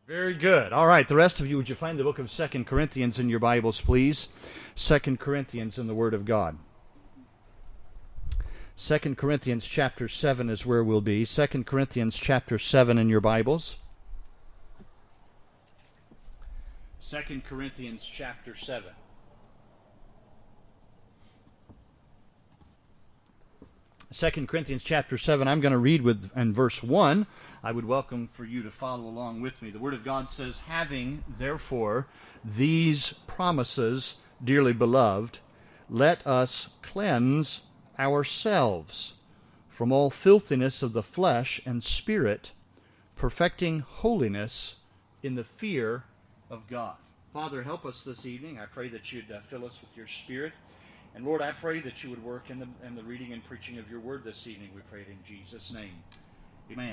Very good. All right, the rest of you, would you find the book of 2 Corinthians in your Bibles, please? 2 Corinthians in the Word of God. 2 Corinthians chapter 7 is where we'll be. 2 Corinthians chapter 7 in your Bibles. 2 Corinthians chapter 7. Second Corinthians chapter 7, I'm going to read in verse 1. I would welcome for you to follow along with me. The Word of God says, "Having, therefore, these promises, dearly beloved, let us cleanse ourselves from all filthiness of the flesh and spirit, perfecting holiness in the fear of God." Father, help us this evening. I pray that you'd fill us with your Spirit. And Lord, I pray that you would work in the reading and preaching of your word this evening. We pray it in Jesus' name. Amen.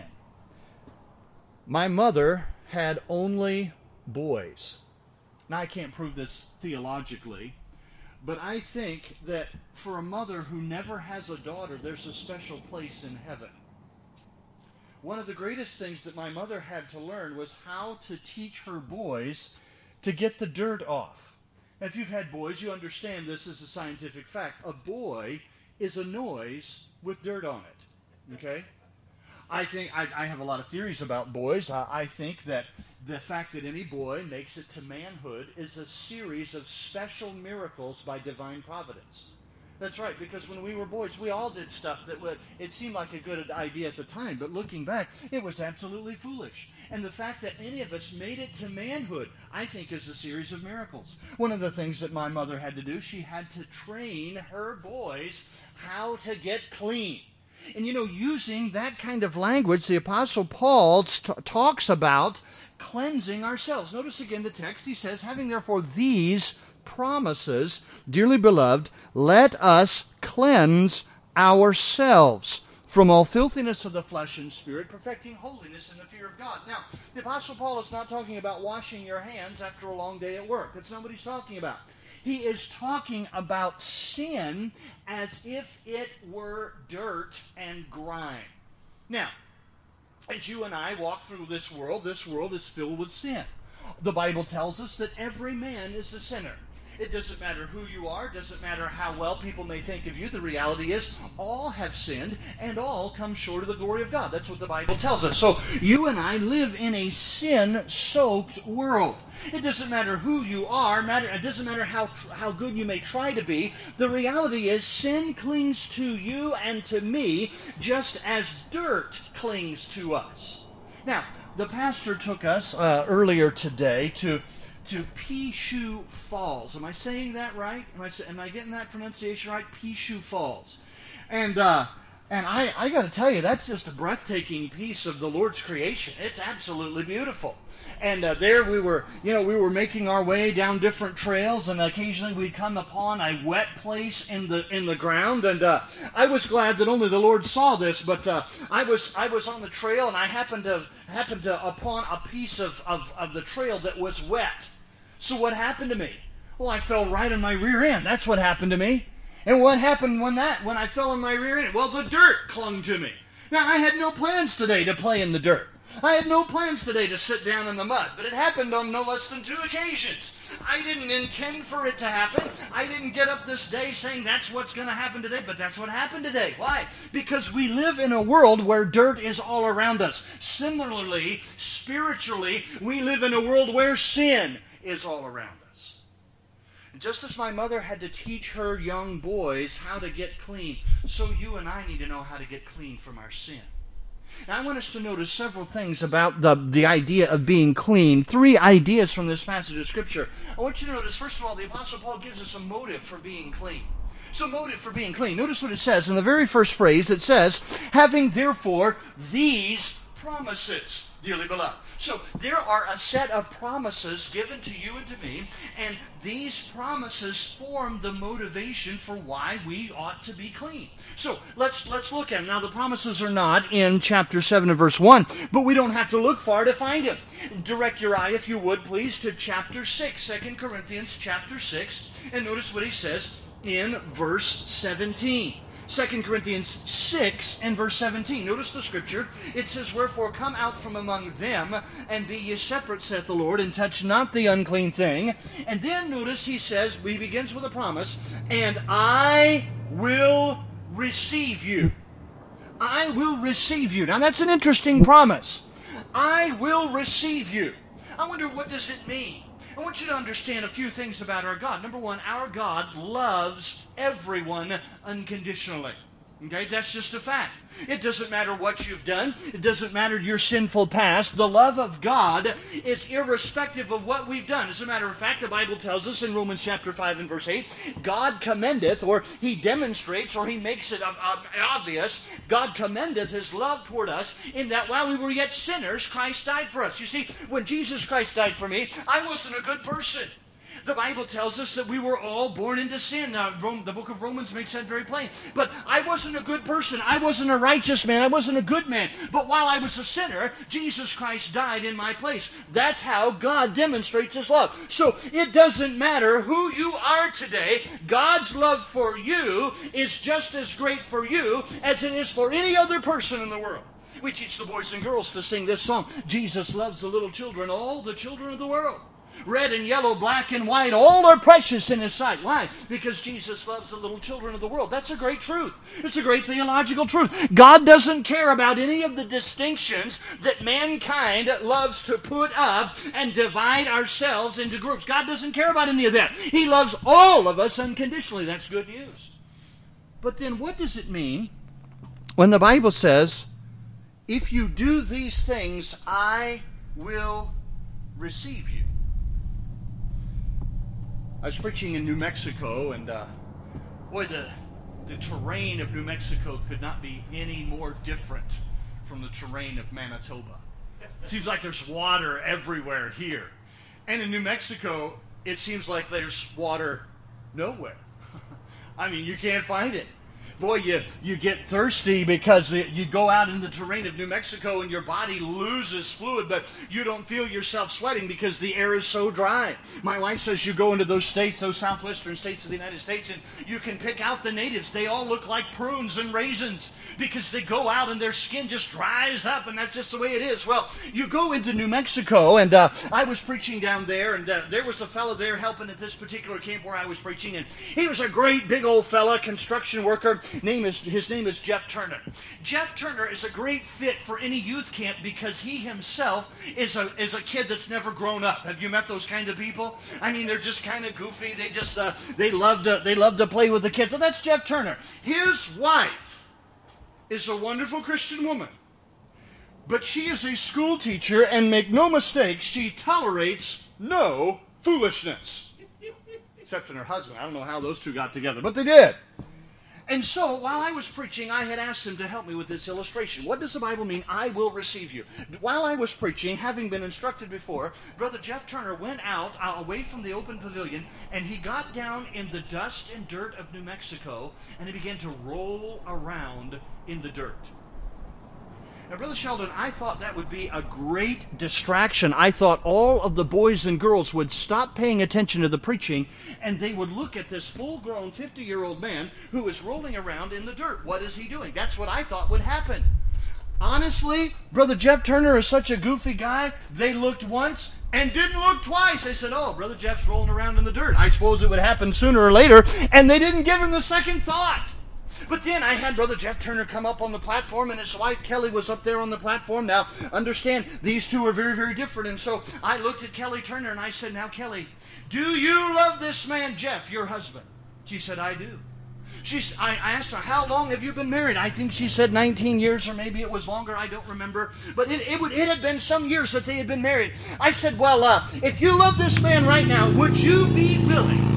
My mother had only boys. Now, I can't prove this theologically, but I think that for a mother who never has a daughter, there's a special place in heaven. One of the greatest things that my mother had to learn was how to teach her boys to get the dirt off. If you've had boys, you understand this is a scientific fact. A boy is a noise with dirt on it. Okay? I think I have a lot of theories about boys. I think that the fact that any boy makes it to manhood is a series of special miracles by divine providence. That's right, because when we were boys, we all did stuff that it seemed like a good idea at the time, but looking back, it was absolutely foolish. And the fact that any of us made it to manhood, I think, is a series of miracles. One of the things that my mother had to do, she had to train her boys how to get clean. And using that kind of language, the Apostle Paul talks about cleansing ourselves. Notice again the text. He says, "Having therefore these promises, dearly beloved, let us cleanse ourselves from all filthiness of the flesh and spirit, perfecting holiness in the fear of God." Now, the Apostle Paul is not talking about washing your hands after a long day at work. That's not what he's talking about. He is talking about sin as if it were dirt and grime. Now, as you and I walk through this world is filled with sin. The Bible tells us that every man is a sinner. It doesn't matter who you are. It doesn't matter how well people may think of you. The reality is all have sinned and all come short of the glory of God. That's what the Bible tells us. So you and I live in a sin-soaked world. It doesn't matter who you are. It doesn't matter how good you may try to be. The reality is sin clings to you and to me just as dirt clings to us. Now, the pastor took us earlier today to Peachou Falls. Am I saying that right? Am I getting that pronunciation right? Peachou Falls. And I got to tell you, that's just a breathtaking piece of the Lord's creation. It's absolutely beautiful. And there we were making our way down different trails, and occasionally we'd come upon a wet place in the ground. And I was glad that only the Lord saw this, but I was on the trail, and I happened to upon a piece of the trail that was wet. So what happened to me? Well, I fell right on my rear end. That's what happened to me. And what happened when I fell on my rear end? Well, the dirt clung to me. Now, I had no plans today to play in the dirt. I had no plans today to sit down in the mud, but it happened on no less than 2 occasions. I didn't intend for it to happen. I didn't get up this day saying that's what's going to happen today, but that's what happened today. Why? Because we live in a world where dirt is all around us. Similarly, spiritually, we live in a world where sin is all around us. And just as my mother had to teach her young boys how to get clean, so you and I need to know how to get clean from our sin. Now, I want us to notice several things about the idea of being clean. 3 ideas from this passage of Scripture. I want you to notice, first of all, the Apostle Paul gives us a motive for being clean. So, motive for being clean. Notice what it says. In the very first phrase, it says, "Having therefore these promises, dearly beloved." So there are a set of promises given to you and to me, and these promises form the motivation for why we ought to be clean. So let's look at them. Now, the promises are not in chapter 7 and verse 1, but we don't have to look far to find them. Direct your eye, if you would, please, to chapter 6, 2 Corinthians chapter 6, and notice what he says in verse 17. 2 Corinthians 6 and verse 17. Notice the scripture. It says, "Wherefore come out from among them, and be ye separate, saith the Lord, and touch not the unclean thing." And then notice he says, he begins with a promise, "And I will receive you." I will receive you. Now that's an interesting promise. I will receive you. I wonder, what does it mean? I want you to understand a few things about our God. Number one, our God loves everyone unconditionally. Okay, that's just a fact. It doesn't matter what you've done. It doesn't matter your sinful past. The love of God is irrespective of what we've done. As a matter of fact, the Bible tells us in Romans chapter 5 and verse 8, God commendeth, or he demonstrates, or he makes it obvious, God commendeth his love toward us in that while we were yet sinners, Christ died for us. You see, when Jesus Christ died for me, I wasn't a good person. The Bible tells us that we were all born into sin. The book of Romans makes that very plain. But I wasn't a good person. I wasn't a righteous man. I wasn't a good man. But while I was a sinner, Jesus Christ died in my place. That's how God demonstrates his love. So it doesn't matter who you are today. God's love for you is just as great for you as it is for any other person in the world. We teach the boys and girls to sing this song, "Jesus loves the little children, all the children of the world. Red and yellow, black and white, all are precious in his sight." Why? Because Jesus loves the little children of the world. That's a great truth. It's a great theological truth. God doesn't care about any of the distinctions that mankind loves to put up and divide ourselves into groups. God doesn't care about any of that. He loves all of us unconditionally. That's good news. But then what does it mean when the Bible says, "If you do these things, I will receive you"? I was preaching in New Mexico, and boy, the terrain of New Mexico could not be any more different from the terrain of Manitoba. It seems like there's water everywhere here. And in New Mexico, it seems like there's water nowhere. I mean, you can't find it. Boy, you get thirsty because you go out in the terrain of New Mexico and your body loses fluid, but you don't feel yourself sweating because the air is so dry. My wife says you go into those states, those southwestern states of the United States, and you can pick out the natives. They all look like prunes and raisins because they go out and their skin just dries up, and that's just the way it is. Well, you go into New Mexico, and I was preaching down there, and there was a fellow there helping at this particular camp where I was preaching, and he was a great big old fella, construction worker. His name is Jeff Turner. Jeff Turner is a great fit for any youth camp because he himself is a kid that's never grown up. Have you met those kind of people? I mean, they're just kind of goofy. They just they love to play with the kids. So that's Jeff Turner. His wife is a wonderful Christian woman, but she is a school teacher, and make no mistake, she tolerates no foolishness, except in her husband. I don't know how those two got together, but they did. And so, while I was preaching, I had asked him to help me with this illustration. What does the Bible mean, "I will receive you"? While I was preaching, having been instructed before, Brother Jeff Turner went out away from the open pavilion, and he got down in the dust and dirt of New Mexico, and he began to roll around in the dirt. Now, Brother Sheldon, I thought that would be a great distraction. I thought all of the boys and girls would stop paying attention to the preaching, and they would look at this full-grown 50-year-old man who is rolling around in the dirt. What is he doing? That's what I thought would happen. Honestly, Brother Jeff Turner is such a goofy guy, they looked once and didn't look twice. They said, "Oh, Brother Jeff's rolling around in the dirt. I suppose it would happen sooner or later," and they didn't give him the second thought. But then I had Brother Jeff Turner come up on the platform, and his wife Kelly was up there on the platform. Now, understand, these two are very, very different. And so I looked at Kelly Turner, and I said, "Now, Kelly, do you love this man, Jeff, your husband?" She said, "I do." I asked her, "How long have you been married?" I think she said 19 years, or maybe it was longer. I don't remember. But it had been some years that they had been married. I said, "Well, if you love this man right now, would you be willing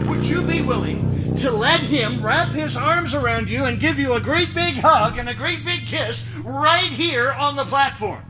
to let him wrap his arms around you and give you a great big hug and a great big kiss right here on the platform?"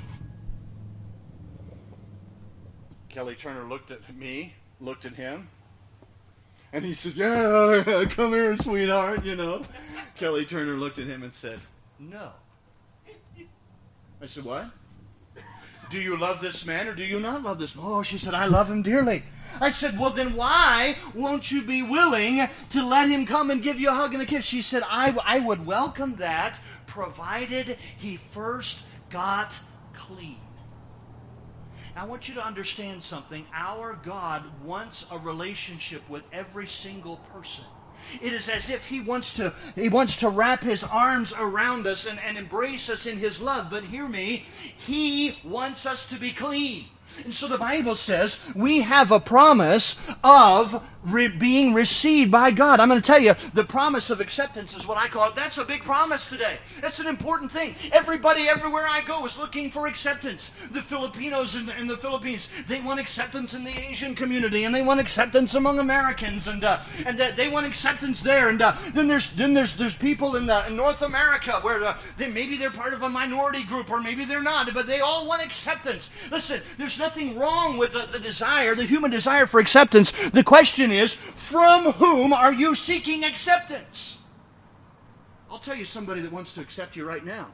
Kelly Turner looked at me, looked at him, and he said, "Yeah, come here, sweetheart, you know." Kelly Turner looked at him and said, "No." I said, "What?" do you love this man or do you not love this man? Oh, she said, I love him dearly. I said, well, then why won't you be willing to let him come and give you a hug and a kiss? She said, I would welcome that, provided he first got clean. Now, I want you to understand something. Our God wants a relationship with every single person. It is as if He wants to wrap His arms around us and embrace us in His love. But hear me, He wants us to be clean. And so the Bible says we have a promise of being received by God. I'm going to tell you, the promise of acceptance is what I call it. That's a big promise today. That's an important thing. Everybody, everywhere I go, is looking for acceptance. The Filipinos in the Philippines, they want acceptance in the Asian community, and they want acceptance among Americans, and they want acceptance there. And then there's people in North America where maybe they're part of a minority group, or maybe they're not, but they all want acceptance. Listen, there's nothing wrong with the desire, the human desire for acceptance. The question is, from whom are you seeking acceptance? I'll tell you somebody that wants to accept you right now.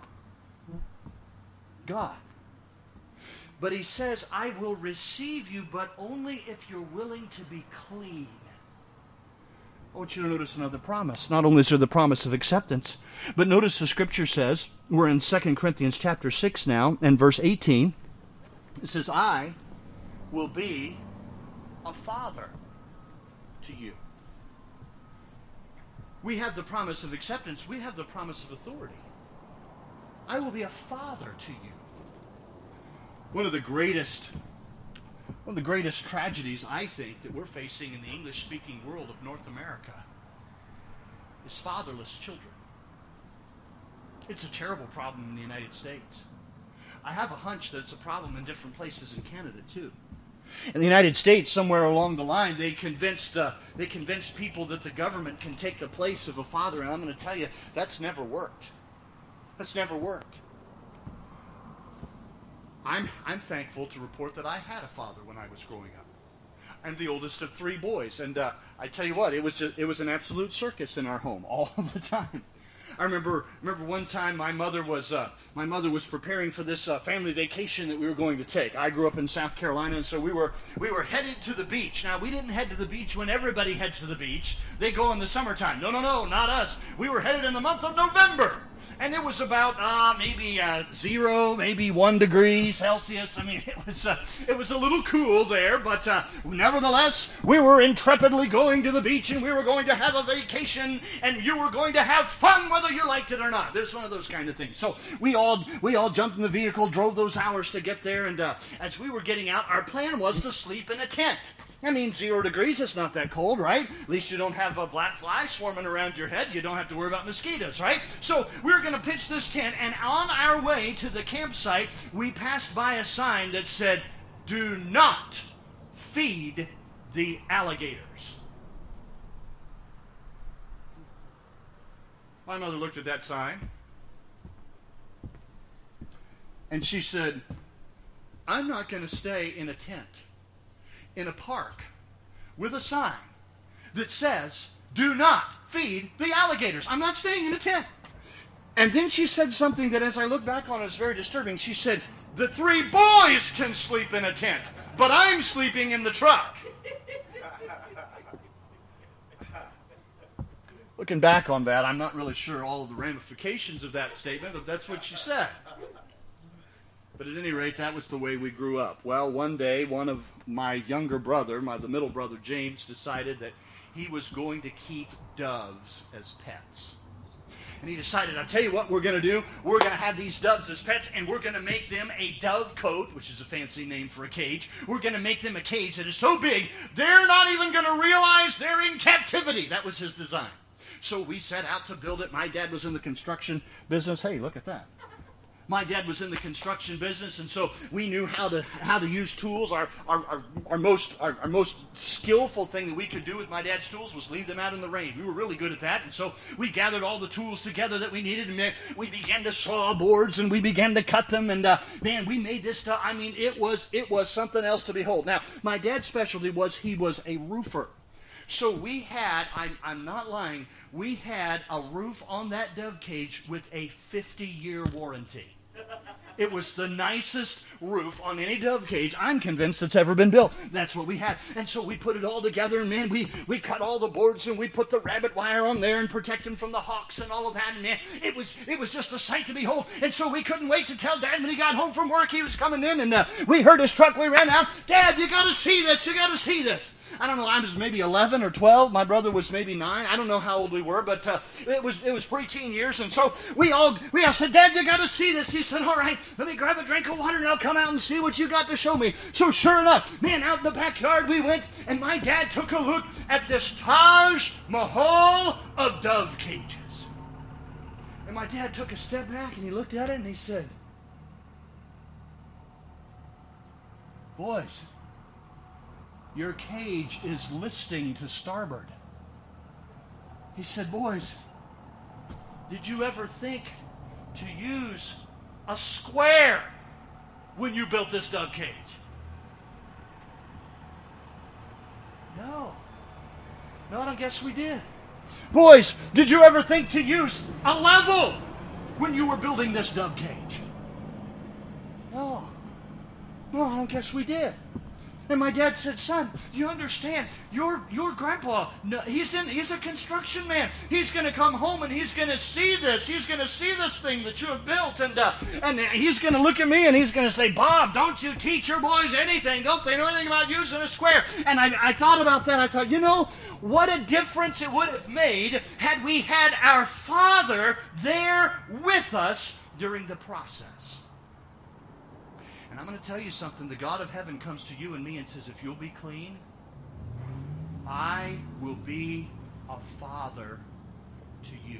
God. But He says, I will receive you, but only if you're willing to be clean. I want you to notice another promise. Not only is there the promise of acceptance, but notice the Scripture says, we're in 2 Corinthians chapter 6 now, and verse 18. It says, I will be a father to you. We have the promise of acceptance. We have the promise of authority. I will be a father to you. One of the greatest tragedies, I think, that we're facing in the English-speaking world of North America is fatherless children. It's a terrible problem in the United States. I have a hunch that it's a problem in different places in Canada, too. In the United States, somewhere along the line, they convinced people that the government can take the place of a father, and I'm going to tell you, that's never worked. That's never worked. I'm thankful to report that I had a father when I was growing up. I'm the oldest of 3 boys, and I tell you what, it was an absolute circus in our home all the time. I remember one time my mother was preparing for this family vacation that we were going to take. I grew up in South Carolina, and so we were headed to the beach. Now, we didn't head to the beach when everybody heads to the beach. They go in the summertime. No, not us. We were headed in the month of November. And it was about maybe 0, maybe 1 degree Celsius. I mean, it was a little cool there, but nevertheless, we were intrepidly going to the beach, and we were going to have a vacation, and you were going to have fun whether you liked it or not. There's one of those kind of things. So we all jumped in the vehicle, drove those hours to get there, and as we were getting out, our plan was to sleep in a tent. I mean, 0 degrees, it's not that cold, right? At least you don't have a black fly swarming around your head. You don't have to worry about mosquitoes, right? So we're going to pitch this tent, and on our way to the campsite, we passed by a sign that said, "Do not feed the alligators." My mother looked at that sign, and she said, "I'm not going to stay in a tent in a park with a sign that says, 'Do not feed the alligators.' I'm not staying in a tent." And then she said something that, as I look back on it, is very disturbing. She said, "The 3 boys can sleep in a tent, but I'm sleeping in the truck." Looking back on that, I'm not really sure all of the ramifications of that statement, but that's what she said. But at any rate, that was the way we grew up. Well, one day, one of my younger brother, the middle brother James, decided that he was going to keep doves as pets. And he decided, I'll tell you what we're going to do. We're going to have these doves as pets, and we're going to make them a dove cote, which is a fancy name for a cage. We're going to make them a cage that is so big, they're not even going to realize they're in captivity. That was his design. So we set out to build it. My dad was in the construction business. Hey, look at that. My dad was in the construction business, and so we knew how to use tools. Our most skillful thing that we could do with my dad's tools was leave them out in the rain. We were really good at that, and so we gathered all the tools together that we needed, and we began to saw boards, and we began to cut them, and man, we made this stuff. I mean, it was something else to behold. Now, my dad's specialty was he was a roofer. So we had, I'm not lying, we had a roof on that dove cage with a 50-year warranty. It was the nicest roof on any dove cage, I'm convinced, that's ever been built. That's what we had. And so we put it all together, and man, we cut all the boards, and we put the rabbit wire on there and protect them from the hawks and all of that. And man, it was just a sight to behold. And so we couldn't wait to tell Dad when he got home from work he was coming in, and we heard his truck. We ran out. Dad, you got to see this. You got to see this. I don't know, I was maybe 11 or 12. My brother was maybe 9. I don't know how old we were, but it was preteen years. And so we all said, Dad, you got to see this. He said, all right, let me grab a drink of water and I'll come out and see what you got to show me. So sure enough, man, out in the backyard we went, and my dad took a look at this Taj Mahal of dove cages. And my dad took a step back and he looked at it and he said, boys, your cage is listing to starboard. He said, boys, did you ever think to use a square when you built this dove cage? No, I don't guess we did. Boys, did you ever think to use a level when you were building this dove cage? No, I don't guess we did. And my dad said, son, you understand, your grandpa, he's a construction man. He's going to come home and he's going to see this. He's going to see this thing that you have built. And he's going to look at me and he's going to say, Bob, don't you teach your boys anything. Don't they know anything about using a square? And I thought about that. I thought, what a difference it would have made had we had our father there with us during the process. And I'm going to tell you something. The God of heaven comes to you and me and says, if you'll be clean, I will be a father to you.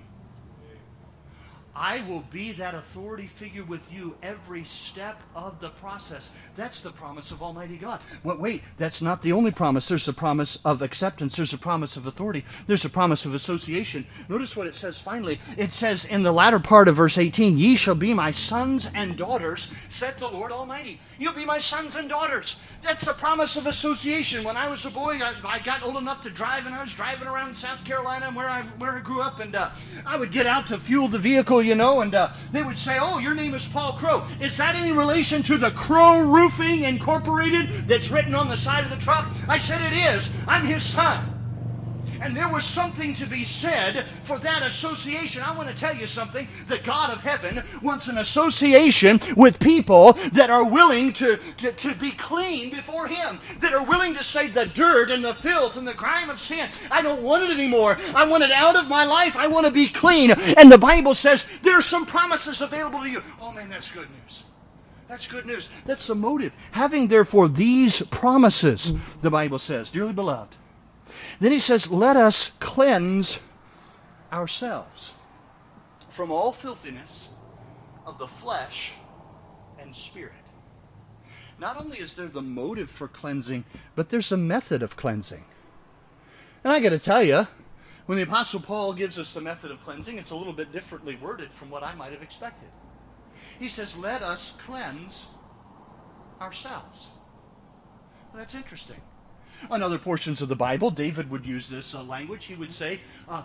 I will be that authority figure with you every step of the process. That's the promise of Almighty God. Well, wait, that's not the only promise. There's a promise of acceptance. There's a promise of authority. There's a promise of association. Notice what it says finally. It says in the latter part of verse 18, ye shall be my sons and daughters, said the Lord Almighty. You'll be my sons and daughters. That's the promise of association. When I was a boy, I got old enough to drive, and I was driving around South Carolina where I grew up, and I would get out to fuel the vehicle, and they would say, oh, your name is Paul Crow. Is that any relation to the Crow Roofing Incorporated that's written on the side of the truck? I said, it is. I'm his son. And there was something to be said for that association. I want to tell you something. The God of heaven wants an association with people that are willing to be clean before him, that are willing to say the dirt and the filth and the crime of sin, I don't want it anymore. I want it out of my life. I want to be clean. And the Bible says there are some promises available to you. Oh, man, that's good news. That's good news. That's the motive. Having, therefore, these promises, the Bible says, dearly beloved, then he says, let us cleanse ourselves from all filthiness of the flesh and spirit. Not only is there the motive for cleansing, but there's a method of cleansing. And I got to tell you, when the Apostle Paul gives us the method of cleansing, it's a little bit differently worded from what I might have expected. He says, let us cleanse ourselves. Well, that's interesting. On other portions of the Bible, David would use this language. He would say,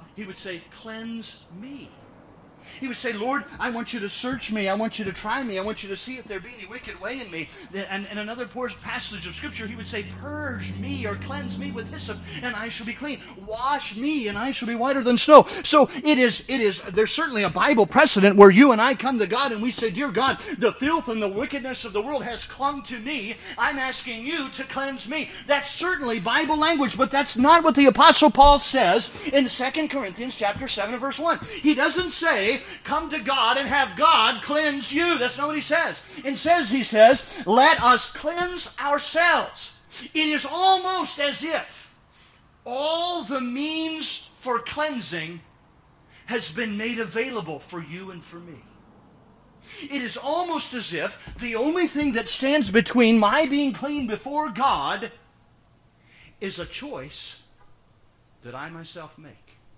cleanse me. He would say, Lord, I want you to search me. I want you to try me. I want you to see if there be any wicked way in me. And in another passage of Scripture, he would say, purge me or cleanse me with hyssop, and I shall be clean. Wash me, and I shall be whiter than snow. So there's certainly a Bible precedent where you and I come to God and we say, dear God, the filth and the wickedness of the world has clung to me. I'm asking you to cleanse me. That's certainly Bible language, but that's not what the Apostle Paul says in 2 Corinthians chapter 7 and verse 1. He doesn't say, come to God and have God cleanse you. That's not what he says. Instead, he says, let us cleanse ourselves. It is almost as if all the means for cleansing has been made available for you and for me. It is almost as if the only thing that stands between my being clean before God is a choice that I myself make.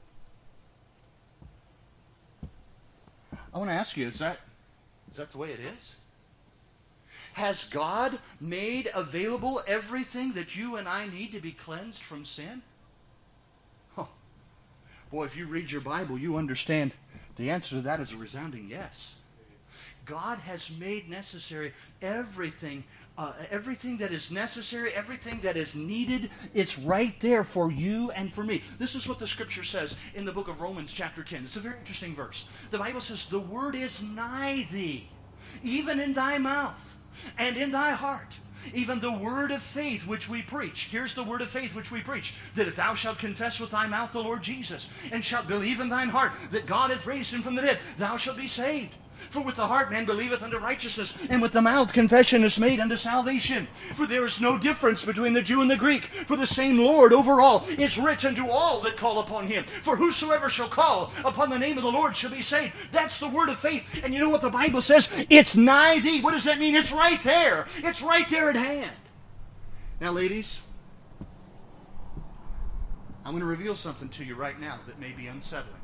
I want to ask you, is that the way it is? Has God made available everything that you and I need to be cleansed from sin? Oh, boy, if you read your Bible, you understand the answer to that is a resounding yes. God has made necessary everything that is necessary, everything that is needed. It's right there for you and for me. This is what the Scripture says in the book of Romans chapter 10. It's a very interesting verse. The Bible says, the word is nigh thee, even in thy mouth and in thy heart. Even the word of faith which we preach. Here's the word of faith which we preach. That if thou shalt confess with thy mouth the Lord Jesus, and shalt believe in thine heart that God hath raised him from the dead, thou shalt be saved. For with the heart man believeth unto righteousness, and with the mouth confession is made unto salvation. For there is no difference between the Jew and the Greek, for the same Lord over all is rich unto all that call upon him. For whosoever shall call upon the name of the Lord shall be saved. That's the word of faith. And you know what the Bible says? It's nigh thee. What does that mean? It's right there. It's right there at hand. Now, ladies, I'm going to reveal something to you right now that may be unsettling.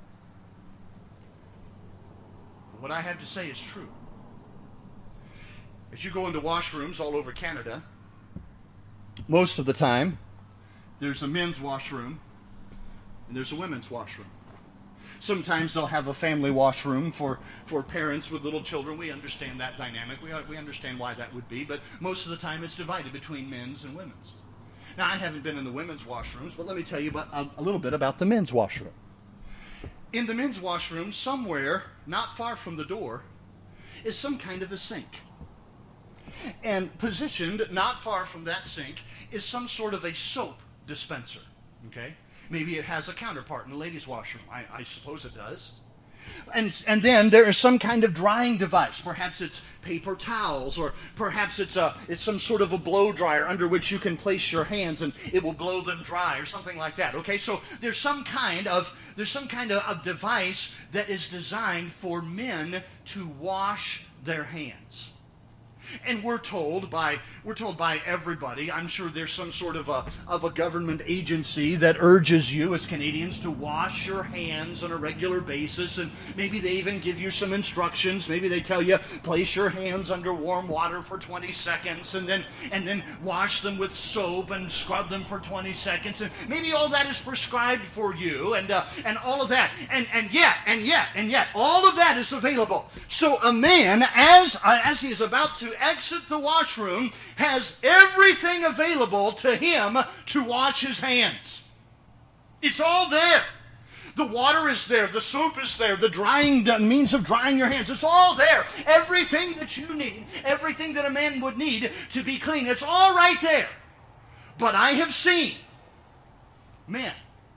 What I have to say is true. As you go into washrooms all over Canada, most of the time, there's a men's washroom and there's a women's washroom. Sometimes they'll have a family washroom for parents with little children. We understand that dynamic. We understand why that would be, but most of the time it's divided between men's and women's. Now, I haven't been in the women's washrooms, but let me tell you a little bit about the men's washroom. In the men's washroom, somewhere not far from the door, is some kind of a sink. And positioned not far from that sink is some sort of a soap dispenser. Okay? Maybe it has a counterpart in the ladies' washroom. I suppose it does. And then there is some kind of drying device. Perhaps it's paper towels, or perhaps it's some sort of a blow dryer under which you can place your hands and it will blow them dry, or something like that. Okay, so there's some kind of device that is designed for men to wash their hands. And we're told by everybody, I'm sure there's some sort of a government agency that urges you as Canadians to wash your hands on a regular basis, and maybe they even give you some instructions. Maybe they tell you, place your hands under warm water for 20 seconds and then wash them with soap and scrub them for 20 seconds. And maybe all that is prescribed for you, and all of that. And yet, all of that is available. So a man, as he is about to exit the washroom, has everything available to him to wash his hands. It's all there. The water is there, the soap is there, the means of drying your hands. It's all there. Everything that you need, everything that a man would need to be clean, it's all right there. But I have seen men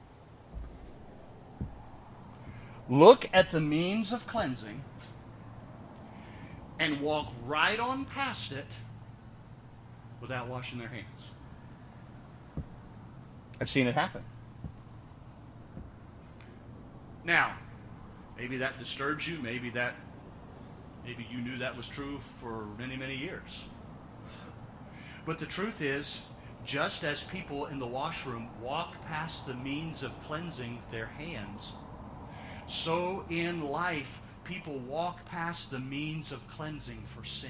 look at the means of cleansing and walk right on past it without washing their hands. I've seen it happen. Now, maybe that disturbs you. Maybe you knew that was true for many, many years. But the truth is, just as people in the washroom walk past the means of cleansing their hands, so in life, people walk past the means of cleansing for sin.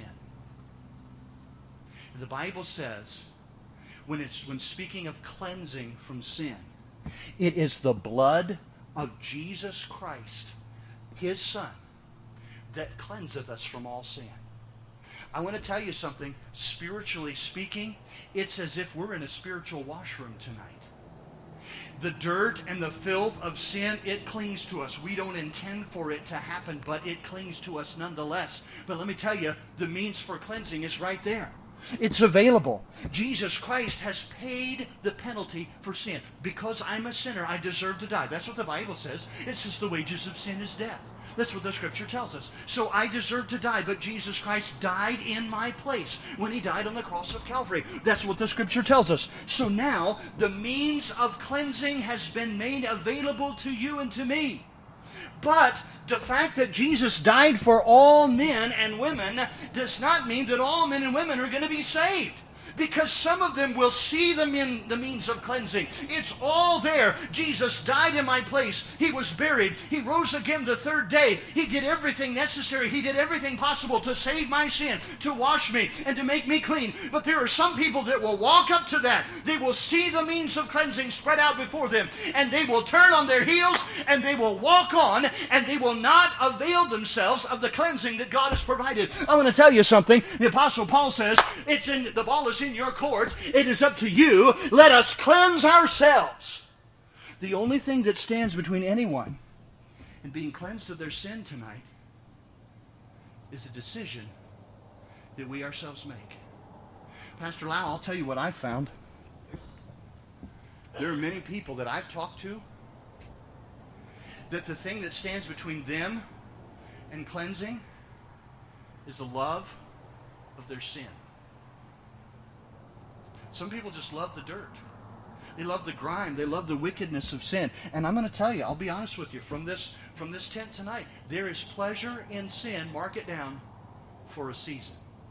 The Bible says, when speaking of cleansing from sin, it is the blood of Jesus Christ, His Son, that cleanseth us from all sin. I want to tell you something. Spiritually speaking, it's as if we're in a spiritual washroom tonight. The dirt and the filth of sin, it clings to us. We don't intend for it to happen, but it clings to us nonetheless. But let me tell you, the means for cleansing is right there. It's available. Jesus Christ has paid the penalty for sin. Because I'm a sinner, I deserve to die. That's what the Bible says. It says the wages of sin is death. That's what the Scripture tells us. So I deserve to die, but Jesus Christ died in my place when He died on the cross of Calvary. That's what the Scripture tells us. So now, the means of cleansing has been made available to you and to me. But the fact that Jesus died for all men and women does not mean that all men and women are going to be saved. Because some of them will see the means of cleansing. It's all there. Jesus died in my place. He was buried. He rose again the third day. He did everything necessary. He did everything possible to save my sin, to wash me, and to make me clean. But there are some people that will walk up to that. They will see the means of cleansing spread out before them, and they will turn on their heels, and they will walk on, and they will not avail themselves of the cleansing that God has provided. I want to tell you something. The Apostle Paul says, the ball is in your court. It is up to you. Let us cleanse ourselves. The only thing that stands between anyone and being cleansed of their sin tonight is a decision that we ourselves make. Pastor Lau, I'll tell you what I've found. There are many people that I've talked to that the thing that stands between them and cleansing is the love of their sin. Some people just love the dirt. They love the grime. They love the wickedness of sin. And I'm going to tell you, I'll be honest with you, from this tent tonight, there is pleasure in sin, mark it down, for a season.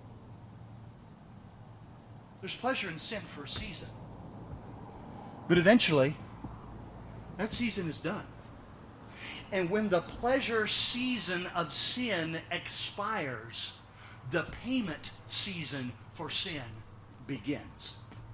There's pleasure in sin for a season. But eventually, that season is done. And when the pleasure season of sin expires, the payment season for sin begins.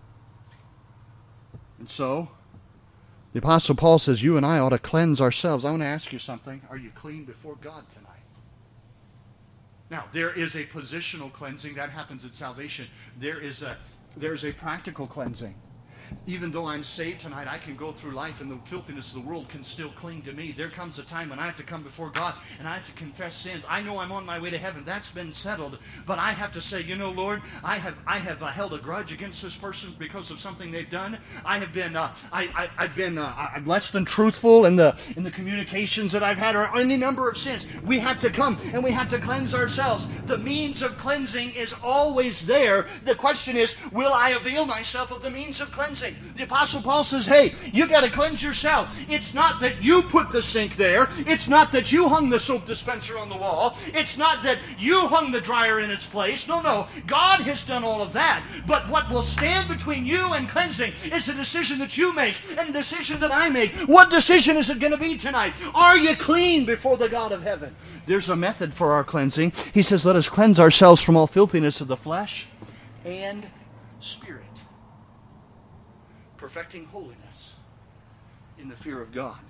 And so, the Apostle Paul says, you and I ought to cleanse ourselves. I want to ask you something. Are you clean before God tonight? Now, there is a positional cleansing. That happens at salvation. There's a practical cleansing. Even though I'm saved tonight, I can go through life and the filthiness of the world can still cling to me. There comes a time when I have to come before God and I have to confess sins. I know I'm on my way to heaven. That's been settled. But I have to say, you know, Lord, I have held a grudge against this person because of something they've done. I have been I've been less than truthful in the communications that I've had, or any number of sins. We have to come and we have to cleanse ourselves. The means of cleansing is always there. The question is, will I avail myself of the means of cleansing? The Apostle Paul says, hey, you got to cleanse yourself. It's not that you put the sink there. It's not that you hung the soap dispenser on the wall. It's not that you hung the dryer in its place. No. God has done all of that. But what will stand between you and cleansing is a decision that you make and a decision that I make. What decision is it going to be tonight? Are you clean before the God of heaven? There's a method for our cleansing. He says, let us cleanse ourselves from all filthiness of the flesh and spirit, perfecting holiness in the fear of God.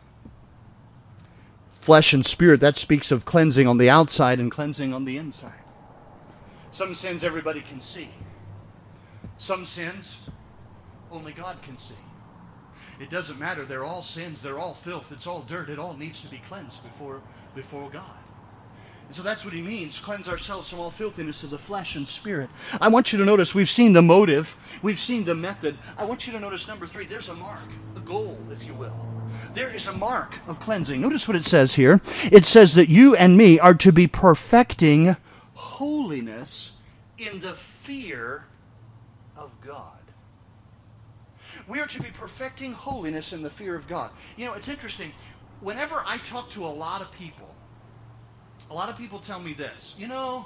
Flesh and spirit, that speaks of cleansing on the outside and cleansing on the inside. Some sins everybody can see. Some sins only God can see. It doesn't matter. They're all sins. They're all filth. It's all dirt. It all needs to be cleansed before God. And so that's what he means, cleanse ourselves from all filthiness of the flesh and spirit. I want you to notice, we've seen the motive, we've seen the method. I want you to notice number 3, there's a mark, a goal, if you will. There is a mark of cleansing. Notice what it says here. It says that you and me are to be perfecting holiness in the fear of God. We are to be perfecting holiness in the fear of God. You know, it's interesting. Whenever I talk to a lot of people tell me this, you know,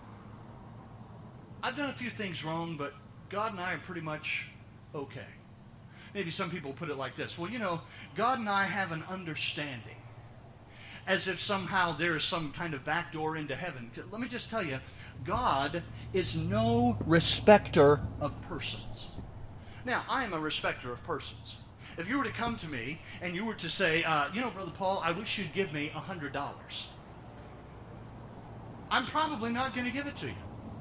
I've done a few things wrong, but God and I are pretty much okay. Maybe some people put it like this, well, you know, God and I have an understanding, as if somehow there is some kind of back door into heaven. Let me just tell you, God is no respecter of persons. Now, I am a respecter of persons. If you were to come to me and you were to say, you know, Brother Paul, I wish you'd give me $100. I'm probably not going to give it to you.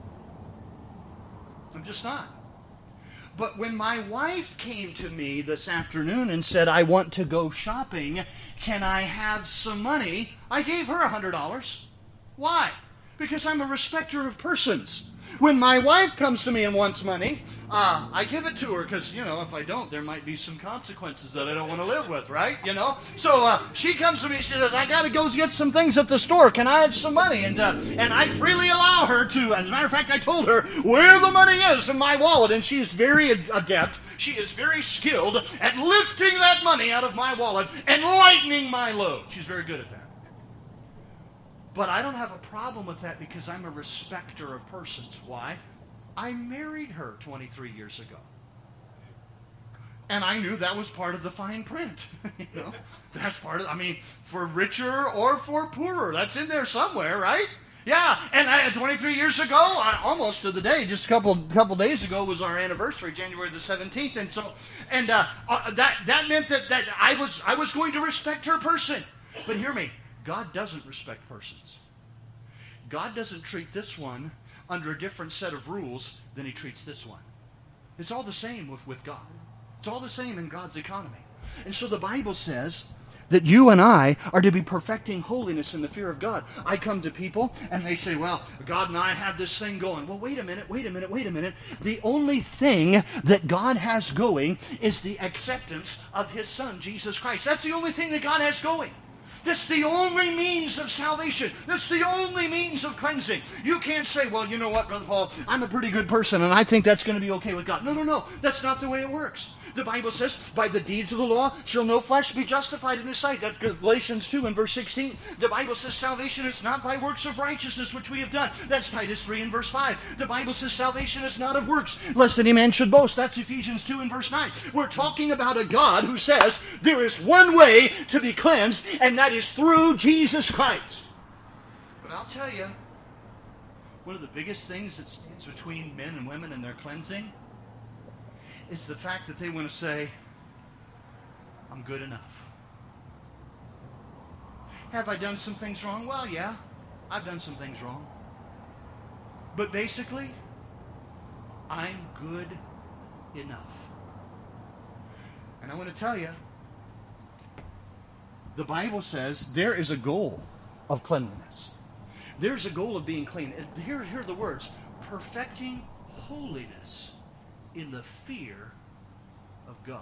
I'm just not. But when my wife came to me this afternoon and said, I want to go shopping, can I have some money? I gave her $100. Why? Because I'm a respecter of persons. When my wife comes to me and wants money, I give it to her because, you know, if I don't, there might be some consequences that I don't want to live with, right? You know? So she comes to me, she says, I got to go get some things at the store. Can I have some money? And I freely allow her to. As a matter of fact, I told her where the money is in my wallet, and she is very adept. She is very skilled at lifting that money out of my wallet and lightening my load. She's very good at that. But I don't have a problem with that because I'm a respecter of persons. Why? I married her 23 years ago. And I knew that was part of the fine print. You know, that's part of, I mean, for richer or for poorer. That's in there somewhere, right? Yeah, and 23 years ago, almost to the day, just a couple days ago was our anniversary, January the 17th, and so, and that meant that I was going to respect her person. But hear me, God doesn't respect persons. God doesn't treat this one under a different set of rules than He treats this one. It's all the same with God. It's all the same in God's economy. And so the Bible says that you and I are to be perfecting holiness in the fear of God. I come to people and they say, well, God and I have this thing going. Well, wait a minute. The only thing that God has going is the acceptance of His Son, Jesus Christ. That's the only thing that God has going. That's the only means of salvation. That's the only means of cleansing. You can't say, well, you know what, Brother Paul, I'm a pretty good person and I think that's going to be okay with God. No. That's not the way it works. The Bible says, by the deeds of the law shall no flesh be justified in His sight. That's Galatians 2 and verse 16. The Bible says salvation is not by works of righteousness which we have done. That's Titus 3 and verse 5. The Bible says salvation is not of works, lest any man should boast. That's Ephesians 2 and verse 9. We're talking about a God who says there is one way to be cleansed, and that is through Jesus Christ. But I'll tell you, one of the biggest things that stands between men and women and their cleansing is the fact that they want to say, I'm good enough. Have I done some things wrong? Well, yeah, I've done some things wrong. But basically, I'm good enough. And I want to tell you, the Bible says there is a goal of cleanliness. There's a goal of being clean. Here are the words, perfecting holiness in the fear of God.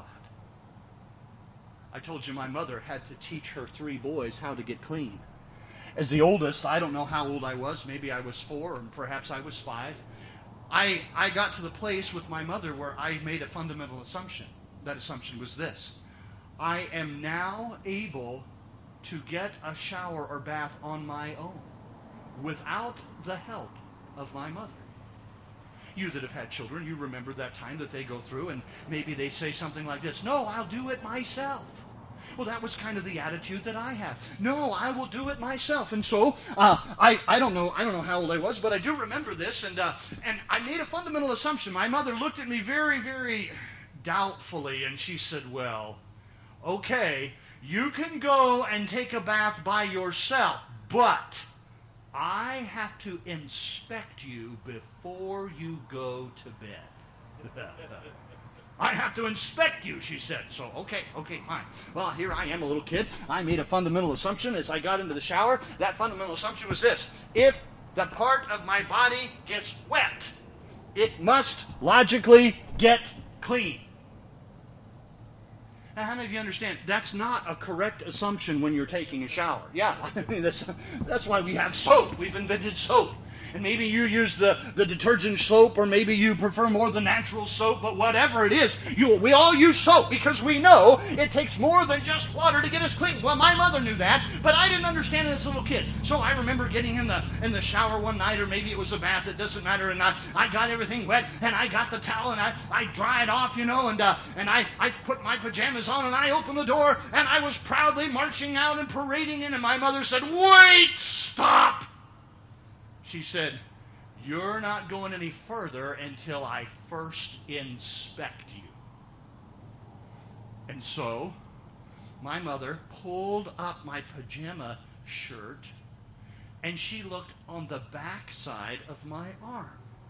I told you my mother had to teach her 3 boys how to get clean. As the oldest, I don't know how old I was. Maybe I was 4 or perhaps I was 5. I got to the place with my mother where I made a fundamental assumption. That assumption was this: I am now able to get a shower or bath on my own without the help of my mother. You that have had children, you remember that time that they go through and maybe they say something like this, no, I'll do it myself. Well, that was kind of the attitude that I had. No, I will do it myself. And so, I don't know how old I was, but I do remember this, and I made a fundamental assumption. My mother looked at me very, very doubtfully, and she said, well, okay, you can go and take a bath by yourself, but I have to inspect you before you go to bed. I have to inspect you, she said. So, okay, fine. Well, here I am, a little kid. I made a fundamental assumption as I got into the shower. That fundamental assumption was this: if the part of my body gets wet, it must logically get clean. Now, how many of you understand that's not a correct assumption when you're taking a shower? Yeah, I mean, that's why we have soap. We've invented soap. And maybe you use the detergent soap, or maybe you prefer more the natural soap, but whatever it is, we all use soap because we know it takes more than just water to get us clean. Well, my mother knew that, but I didn't understand it as a little kid. So I remember getting in the shower one night, or maybe it was a bath, it doesn't matter, and I got everything wet, and I got the towel, and I dried off, and I put my pajamas on, and I opened the door, and I was proudly marching out and parading in, and my mother said, "Wait, stop!" She said, "You're not going any further until I first inspect you." And so, my mother pulled up my pajama shirt, and she looked on the back side of my arm.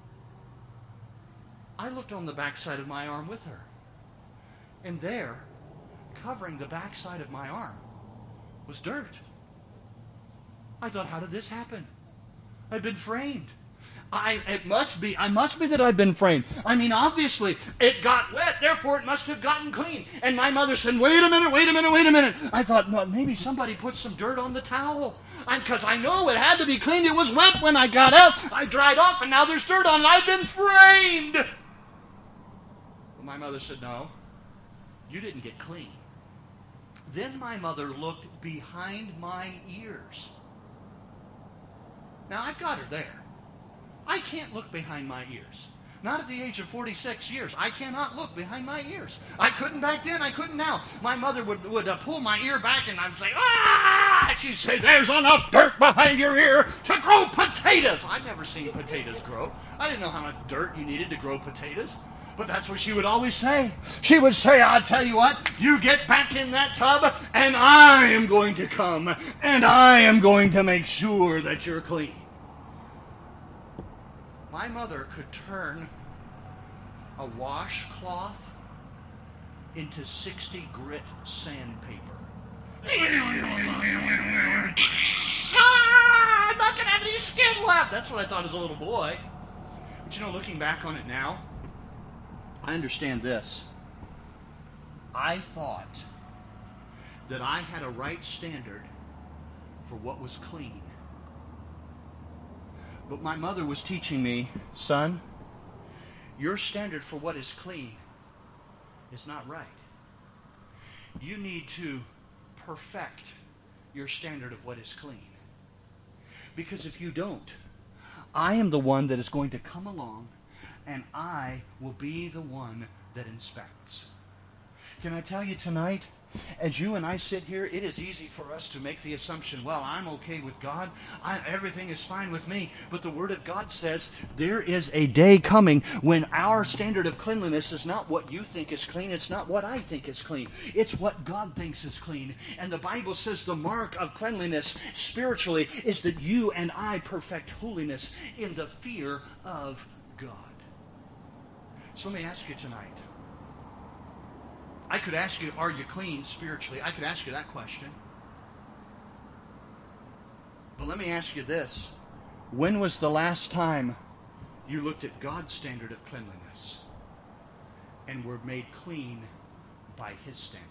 I looked on the back side of my arm with her. And there, covering the back side of my arm, was dirt. I thought, how did this happen? I've been framed. I must be that I've been framed. I mean, obviously, it got wet, therefore it must have gotten clean. And my mother said, wait a minute. I thought, well, maybe somebody put some dirt on the towel. Because I know it had to be cleaned. It was wet when I got out. I dried off, and now there's dirt on it. I've been framed. Well, my mother said, no, you didn't get clean. Then my mother looked behind my ears. Now, I've got her there. I can't look behind my ears. Not at the age of 46 years. I cannot look behind my ears. I couldn't back then. I couldn't now. My mother would pull my ear back and I'd say, ah! She'd say, there's enough dirt behind your ear to grow potatoes. I'd never seen potatoes grow. I didn't know how much dirt you needed to grow potatoes. But that's what she would always say. She would say, I'll tell you what, you get back in that tub and I am going to come and I am going to make sure that you're clean. My mother could turn a washcloth into 60 grit sandpaper. I'm not going to have any skin left. That's what I thought as a little boy. But you know, looking back on it now, I understand this. I thought that I had a right standard for what was clean. But my mother was teaching me, son, your standard for what is clean is not right. You need to perfect your standard of what is clean. Because if you don't, I am the one that is going to come along and I will be the one that inspects. Can I tell you tonight, as you and I sit here, it is easy for us to make the assumption, well, I'm okay with God. Everything is fine with me. But the Word of God says there is a day coming when our standard of cleanliness is not what you think is clean. It's not what I think is clean. It's what God thinks is clean. And the Bible says the mark of cleanliness spiritually is that you and I perfect holiness in the fear of God. So let me ask you tonight. I could ask you, are you clean spiritually? I could ask you that question. But let me ask you this. When was the last time you looked at God's standard of cleanliness and were made clean by His standard?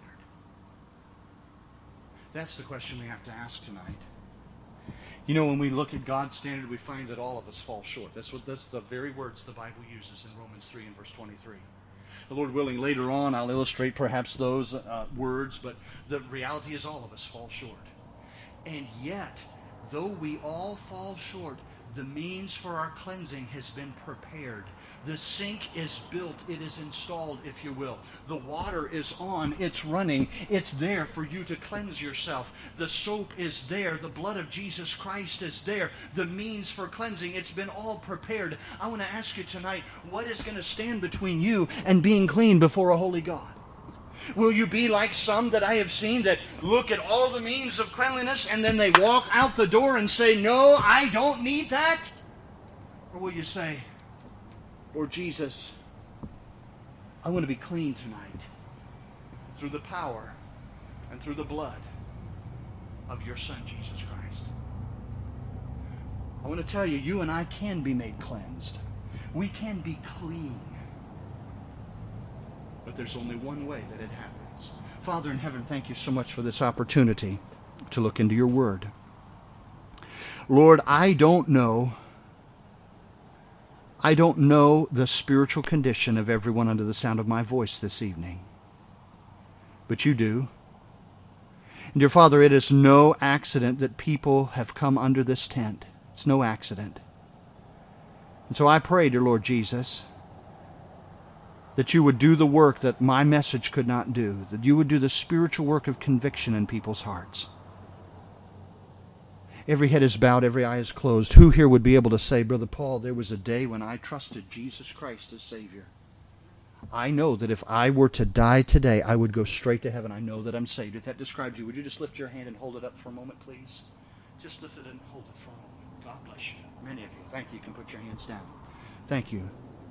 That's the question we have to ask tonight. You know, when we look at God's standard, we find that all of us fall short. That's the very words the Bible uses in Romans 3 and verse 23. The Lord willing, later on, I'll illustrate perhaps those words, but the reality is all of us fall short. And yet, though we all fall short, the means for our cleansing has been prepared. The sink is built. It is installed, if you will. The water is on. It's running. It's there for you to cleanse yourself. The soap is there. The blood of Jesus Christ is there. The means for cleansing, it's been all prepared. I want to ask you tonight, what is going to stand between you and being clean before a holy God? Will you be like some that I have seen that look at all the means of cleanliness and then they walk out the door and say, no, I don't need that? Or will you say, Lord Jesus, I want to be clean tonight through the power and through the blood of your Son, Jesus Christ. I want to tell you, you and I can be made cleansed. We can be clean. But there's only one way that it happens. Father in heaven, thank you so much for this opportunity to look into your word. Lord, I don't know the spiritual condition of everyone under the sound of my voice this evening. But you do. And dear Father, it is no accident that people have come under this tent. It's no accident. And so I pray, dear Lord Jesus, that you would do the work that my message could not do, that you would do the spiritual work of conviction in people's hearts. Every head is bowed, every eye is closed. Who here would be able to say, Brother Paul, there was a day when I trusted Jesus Christ as Savior. I know that if I were to die today, I would go straight to heaven. I know that I'm saved. If that describes you, would you just lift your hand and hold it up for a moment, please? Just lift it and hold it for a moment. God bless you. Many of you. Thank you. You can put your hands down. Thank you.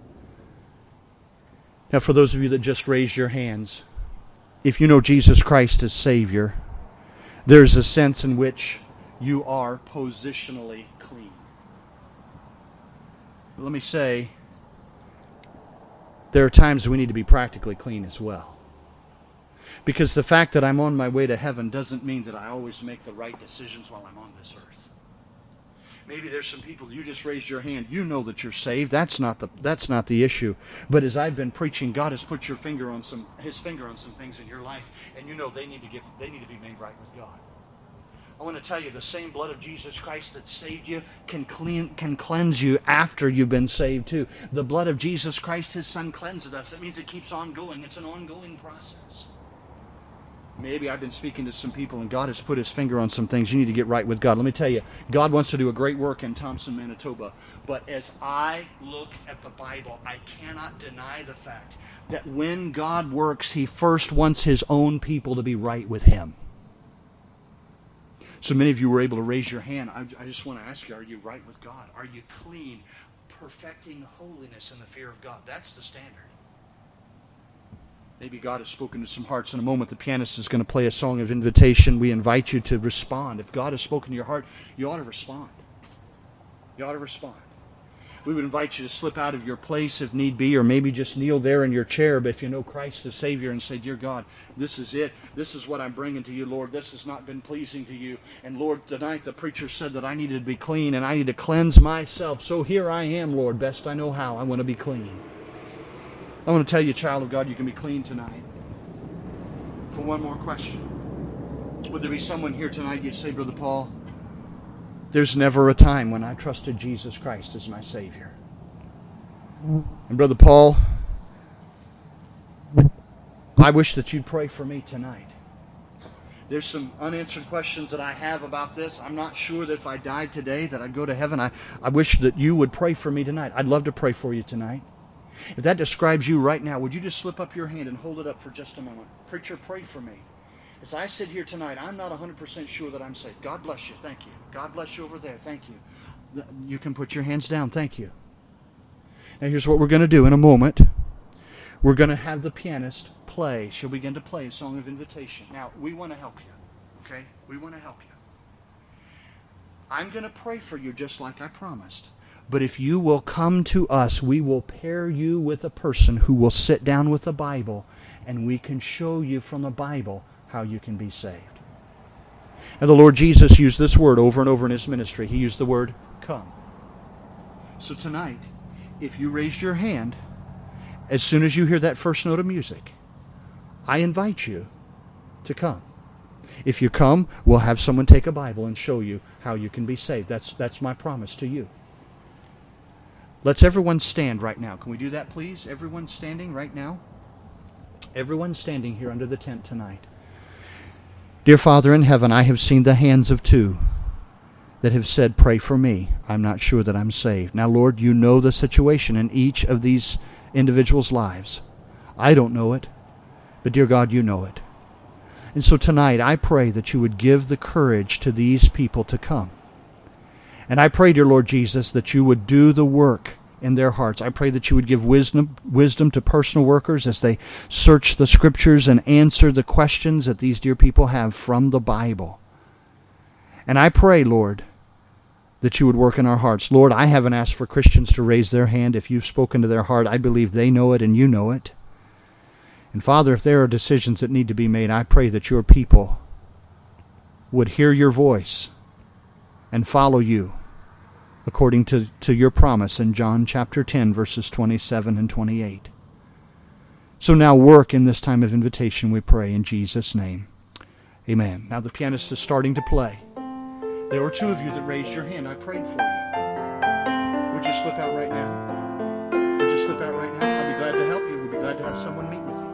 Now, for those of you that just raised your hands, if you know Jesus Christ as Savior, there's a sense in which you are positionally clean. But let me say, there are times we need to be practically clean as well. Because the fact that I'm on my way to heaven doesn't mean that I always make the right decisions while I'm on this earth. Maybe there's some people, you just raised your hand, you know that you're saved. That's not the issue. But as I've been preaching, God has put His finger on some things in your life, and you know they need to be made right with God. I want to tell you, the same blood of Jesus Christ that saved you can cleanse you after you've been saved too. The blood of Jesus Christ, His Son, cleanses us. That means it keeps on going. It's an ongoing process. Maybe I've been speaking to some people and God has put His finger on some things. You need to get right with God. Let me tell you, God wants to do a great work in Thompson, Manitoba. But as I look at the Bible, I cannot deny the fact that when God works, He first wants His own people to be right with Him. So many of you were able to raise your hand. I just want to ask you, are you right with God? Are you clean, perfecting holiness in the fear of God? That's the standard. Maybe God has spoken to some hearts. In a moment, the pianist is going to play a song of invitation. We invite you to respond. If God has spoken to your heart, you ought to respond. You ought to respond. We would invite you to slip out of your place if need be, or maybe just kneel there in your chair. But if you know Christ as Savior and say, Dear God, this is it. This is what I'm bringing to you, Lord. This has not been pleasing to you. And Lord, tonight the preacher said that I needed to be clean and I need to cleanse myself. So here I am, Lord, best I know how. I want to be clean. I want to tell you, child of God, you can be clean tonight. For one more question. Would there be someone here tonight you'd say, Brother Paul, there's never a time when I trusted Jesus Christ as my Savior. And Brother Paul, I wish that you'd pray for me tonight. There's some unanswered questions that I have about this. I'm not sure that if I died today that I'd go to heaven. I wish that you would pray for me tonight. I'd love to pray for you tonight. If that describes you right now, would you just slip up your hand and hold it up for just a moment? Preacher, pray for me. As I sit here tonight, I'm not 100% sure that I'm saved. God bless you. Thank you. God bless you over there. Thank you. You can put your hands down. Thank you. Now here's what we're going to do in a moment. We're going to have the pianist play. She'll begin to play a song of invitation. Now, we want to help you. Okay? We want to help you. I'm going to pray for you just like I promised. But if you will come to us, we will pair you with a person who will sit down with the Bible, and we can show you from the Bible how you can be saved. And the Lord Jesus used this word over and over in His ministry. He used the word, come. So tonight, if you raise your hand, as soon as you hear that first note of music, I invite you to come. If you come, we'll have someone take a Bible and show you how you can be saved. That's my promise to you. Let's everyone stand right now. Can we do that, please? Everyone standing right now? Everyone standing here under the tent tonight. Dear Father in heaven, I have seen the hands of two that have said, pray for me. I'm not sure that I'm saved. Now, Lord, you know the situation in each of these individuals' lives. I don't know it, but dear God, you know it. And so tonight, I pray that you would give the courage to these people to come. And I pray, dear Lord Jesus, that you would do the work in their hearts. I pray that you would give wisdom to personal workers as they search the Scriptures and answer the questions that these dear people have from the Bible. And I pray, Lord, that you would work in our hearts. Lord, I haven't asked for Christians to raise their hand. If you've spoken to their heart, I believe they know it and you know it. And Father, if there are decisions that need to be made, I pray that your people would hear your voice and follow you according to your promise in John chapter 10, verses 27 and 28. So now work in this time of invitation, we pray, in Jesus' name. Amen. Now the pianist is starting to play. There were two of you that raised your hand. I prayed for you. Would you slip out right now? Would you slip out right now? I'd be glad to help you. We'd be glad to have someone meet with you.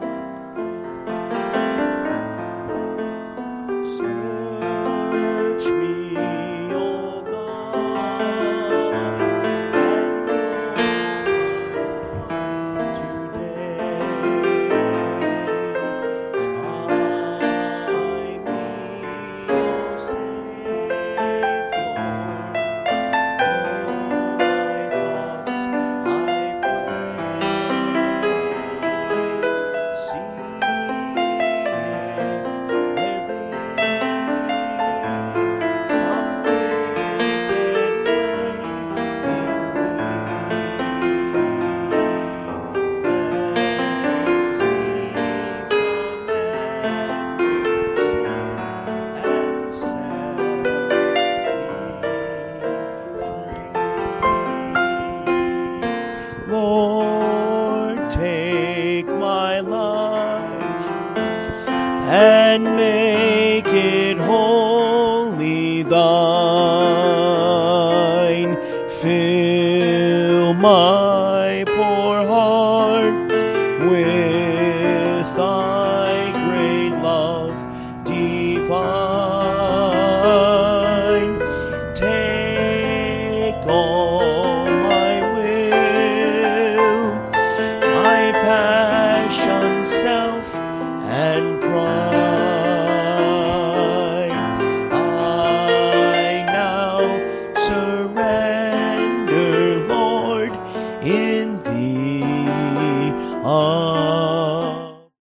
Search me, O God, today. Try me, O Savior. Know my thoughts, I pray. See Lord, take my life and make it holy. my portion.